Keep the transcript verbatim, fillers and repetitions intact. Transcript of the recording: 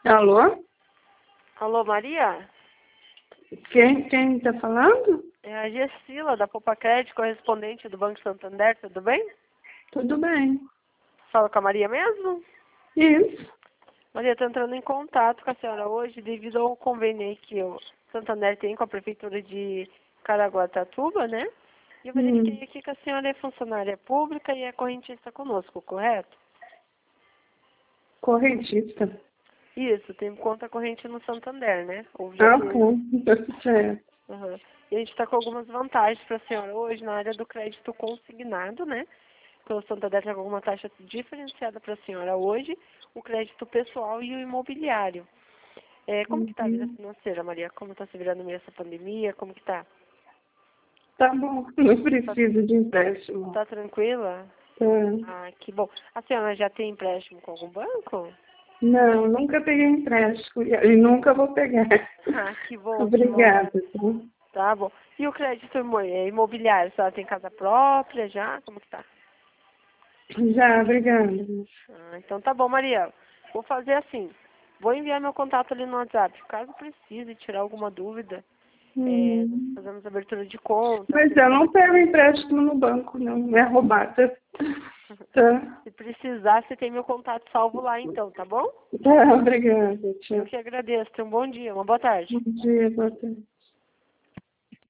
Alô? Alô, Maria? Quem quem está falando? É a Gessila, da Popacred, correspondente do Banco Santander, tudo bem? Tudo bem. Fala com a Maria mesmo? Isso. Maria, estou entrando em contato com a senhora hoje devido ao convênio aí que o Santander tem com a Prefeitura de Caraguatatuba, né? E eu verifiquei Hum. aqui que a senhora é funcionária pública e é correntista conosco, correto? Correntista. Isso, tem conta corrente no Santander, né? Ou já Ah, teve. com. Certo. Uhum. E a gente está com algumas vantagens para a senhora hoje na área do crédito consignado, né? Pelo Santander tem alguma taxa diferenciada para a senhora hoje, o crédito pessoal e o imobiliário. É, como que está a vida Uhum. financeira, Maria? Como está se virando meio essa pandemia? Como que está? Tá bom. Não Tá, preciso de empréstimo. tá tranquila? Tá. Ah, que bom. A senhora já tem empréstimo com algum banco? Não, nunca peguei empréstimo e e nunca vou pegar. Ah, que bom, que bom. Obrigada. Tá? Tá bom. E o crédito imo- é, imobiliário? A senhora tem casa própria já? Como que tá? Já, obrigada. Ah, então tá bom, Maria. Vou fazer assim. Vou enviar meu contato ali no WhatsApp. Caso precise tirar alguma dúvida, é, nós Uhum. fazemos abertura de conta. Mas Se, eu não pego empréstimo no banco, não. É roubada. Tá. se precisar, você tem meu contato salvo lá então, tá bom? Tá, obrigada. Eu Tchau. que agradeço. Tenha um bom dia, uma boa tarde. Bom dia, boa tarde.